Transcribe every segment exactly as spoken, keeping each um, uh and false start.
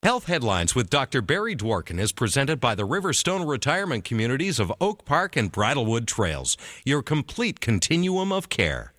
Health Headlines with Doctor Barry Dworkin is presented by the Riverstone Retirement Communities of Oak Park and Bridlewood Trails, your complete continuum of care.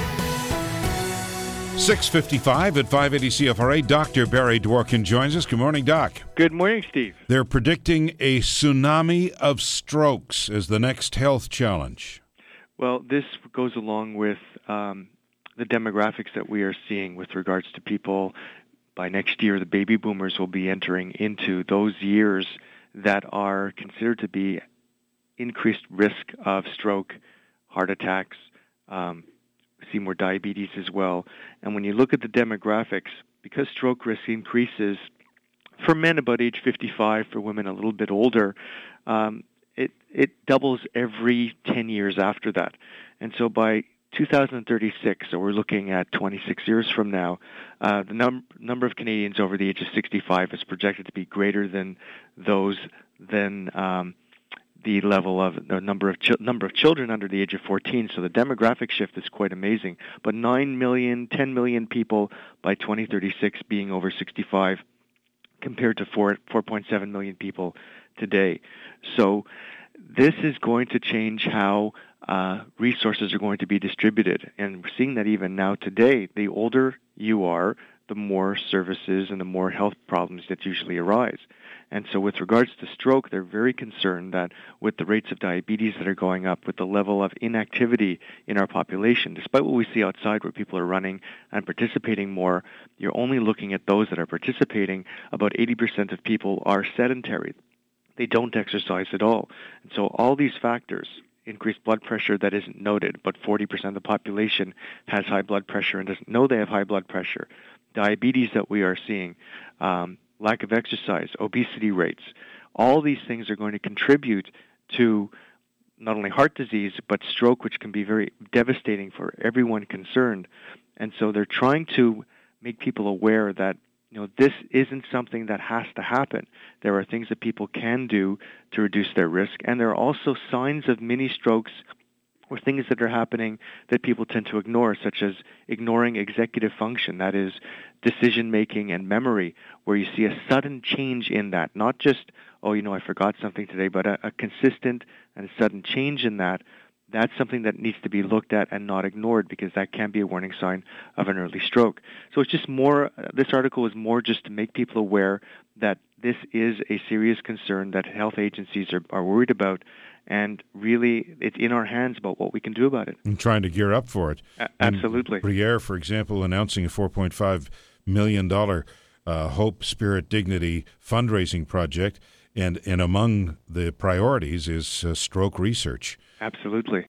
six fifty-five at five eighty C F R A. Doctor Barry Dworkin joins us. Good morning, Doc. Good morning, Steve. They're predicting a tsunami of strokes as the next health challenge. Well, this goes along with um, the demographics that we are seeing with regards to people. By next year, the baby boomers will be entering into those years that are considered to be increased risk of stroke, heart attacks, um, we see more diabetes as well. And when you look at the demographics, because stroke risk increases for men about age fifty-five, for women a little bit older, um, it, it doubles every ten years after that. And so by two thousand thirty-six, so we're looking at twenty-six years from now, uh, the num- number of Canadians over the age of sixty-five is projected to be greater than those than um, the level of the number of ch- number of children under the age of fourteen. So the demographic shift is quite amazing. But nine million, ten million people by twenty thirty-six being over sixty-five, compared to four four point seven million people today. So this is going to change how uh, resources are going to be distributed. And we're seeing that even now today. The older you are, the more services and the more health problems that usually arise. And so with regards to stroke, they're very concerned that with the rates of diabetes that are going up, with the level of inactivity in our population, despite what we see outside where people are running and participating more, you're only looking at those that are participating. About eighty percent of people are sedentary. They don't exercise at all. And so all these factors, increased blood pressure that isn't noted, but forty percent of the population has high blood pressure and doesn't know they have high blood pressure, diabetes that we are seeing, um, lack of exercise, obesity rates, all these things are going to contribute to not only heart disease, but stroke, which can be very devastating for everyone concerned. And so they're trying to make people aware that you know, this isn't something that has to happen. There are things that people can do to reduce their risk, and there are also signs of mini strokes or things that are happening that people tend to ignore, such as ignoring executive function, that is, decision-making and memory, where you see a sudden change in that. Not just, oh, you know, I forgot something today, but a, a consistent and sudden change in that. That's something that needs to be looked at and not ignored, because that can be a warning sign of an early stroke. So it's just more, this article is more just to make people aware that this is a serious concern that health agencies are, are worried about, and really it's in our hands about what we can do about it. And trying to gear up for it. A- absolutely. And Briere, for example, announcing a four point five million dollars uh, Hope, Spirit, Dignity fundraising project, and, and among the priorities is uh, stroke research. Absolutely.